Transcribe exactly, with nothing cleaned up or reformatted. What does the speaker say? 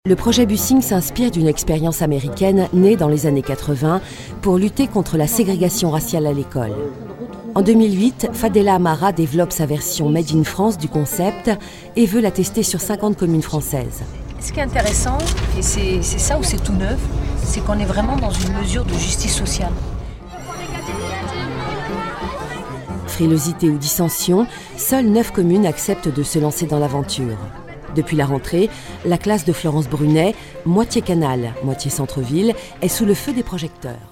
Le projet Busing s'inspire d'une expérience américaine née dans les années quatre-vingts pour lutter contre la ségrégation raciale à l'école. En deux mille huit, Fadela Amara développe sa version Made in France du concept et veut la tester sur cinquante communes françaises. Ce qui est intéressant, et c'est ça où c'est tout neuf, c'est qu'on est vraiment dans une mesure de justice sociale. Frilosité ou dissension, seules neuf communes acceptent de se lancer dans l'aventure. Depuis la rentrée, la classe de Florence Brunet, moitié canal, moitié centre-ville, est sous le feu des projecteurs.